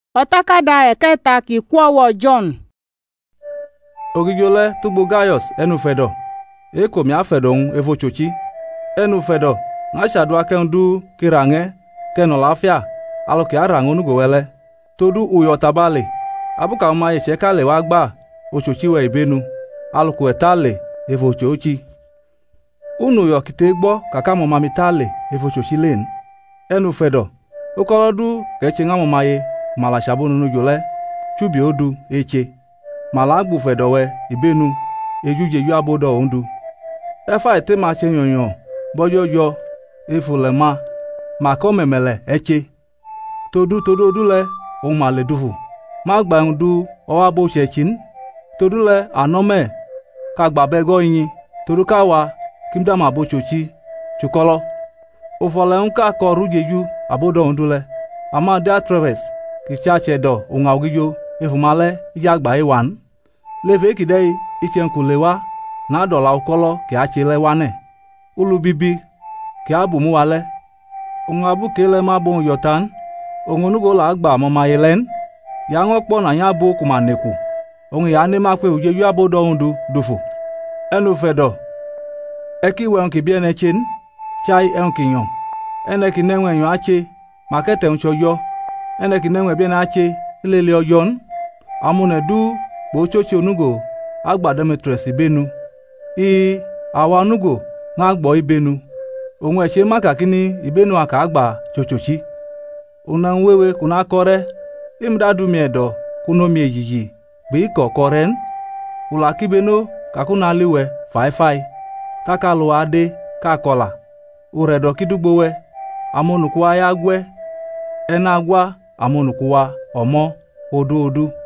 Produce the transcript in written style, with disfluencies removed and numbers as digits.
Ọ̀tákádá ẹ̀kẹta kì í kú ọwọ́ John. Ogijole tugbo Gaius enufedo ekomi afedo un evochochi enufedo na shadua kendu kirange kenolafia aloki arango nugo wele todu uyo tabale abuka ma yechekale wagba ochochi we ibenu aloku etale evochochi unu yo kitegbo kaka mo mamitale evochochi len enufedo okolodu kechinga mo maye mala shabunu nujole chubi odu eche mala agbufedowe ibenu ejujeju abodo ondu efa ete ma che yonyo boyoyo efulema mako memele eche todu odule o male dufu ma gba ndu o abo chechin todule anome ka gba bego yin todu kawa kimda ma bo chochi chukolo ofole nka ko rujeju abodo ondule ama da traves kichache do unga ogijo efumale ijagba iwan leve kidei ichenkulewa na dola ukolo ki achile wane ulu bibi ki abumu wale unga bu kele ma bon yotan ongonugo la agba mama yelen ya ngokpo na nya bu kumaneku ongi ya ne ma pe ujeju abodo undu dufu enufedo eki wenki biene chin chai enki nyon eneki nenwe nyon ache makete unchoyo eneki nenwe biene ache lele oyon amune du bochochi onugo agba Demetrius ibenu awa onugo na agbo ibenu onwe che maka kini ibenu aka agba chochochi una nwewe kuna kore imdadu miedo kuno miejiji bi kokoren ula kibeno kakuna liwe fai taka lu ade ka kola uredo kidugbowe amonukuwa ya gwe ena agwa amonukuwa omo odu